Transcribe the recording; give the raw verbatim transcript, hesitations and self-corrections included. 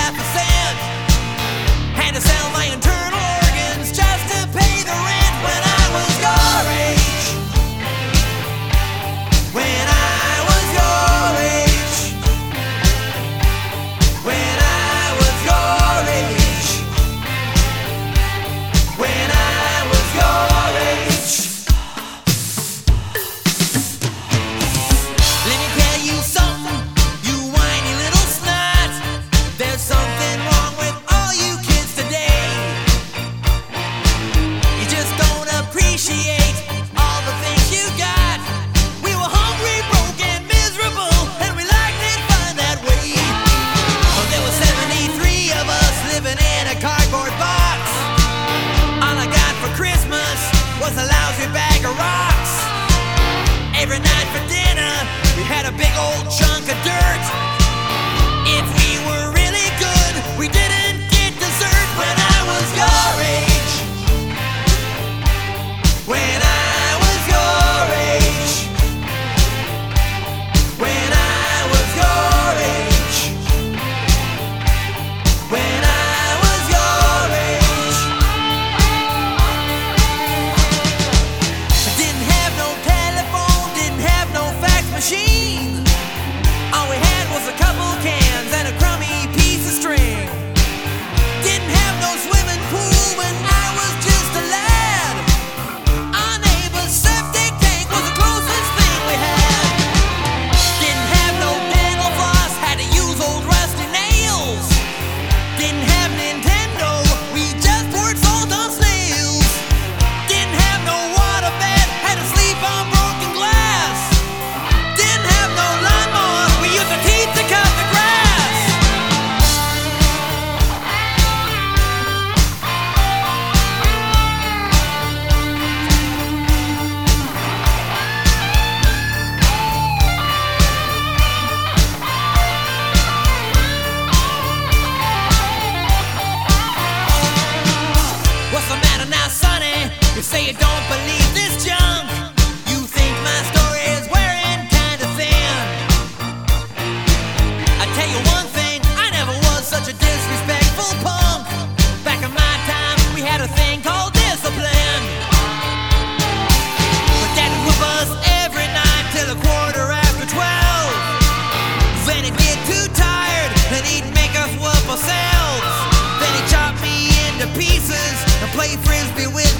half a cent. Had to sell my internal organs just to pay the rent when I was your age. When I was your age. When I was your age. When I was your age. Let me tell you something, you whiny little snot. There's something wrong with all you kids today. You just don't appreciate all the things you got. We were hungry, broke, and miserable, and we liked it fine that way. Oh, there were seventy-three of us living in a cardboard box. All I got for Christmas was a lousy bag of rocks. Every night for dinner, we had a big old chunk of dirt. If we were really good, we didn't get dessert when I was your age. When I was your age. When I was your age. When I was your age. I didn't have no telephone, didn't have no fax machine. All we had was a couple cans and a crummy piece of string. Didn't have no swimming pool when I was just a lad. Our neighbor's septic tank was the closest thing we had. Didn't have no dental floss, had to use old rusty nails. Didn't have Nintendo, we just poured salt on snails. Didn't have no water bed, had to sleep on broken glass. Didn't have no lawnmower, we used our teeth to cut the grass. What's the matter now, Sonny? You say you don't believe this junk. You think my story is wearing kinda thin. I tell you one thing, I never was such a disrespectful punk. Back in my time, we had a thing called discipline. But Dad'd whip us every night till a quarter after twelve. Then he'd get too tired and he'd make us whoop ourselves. Then he'd chop me into pieces and play frisbee with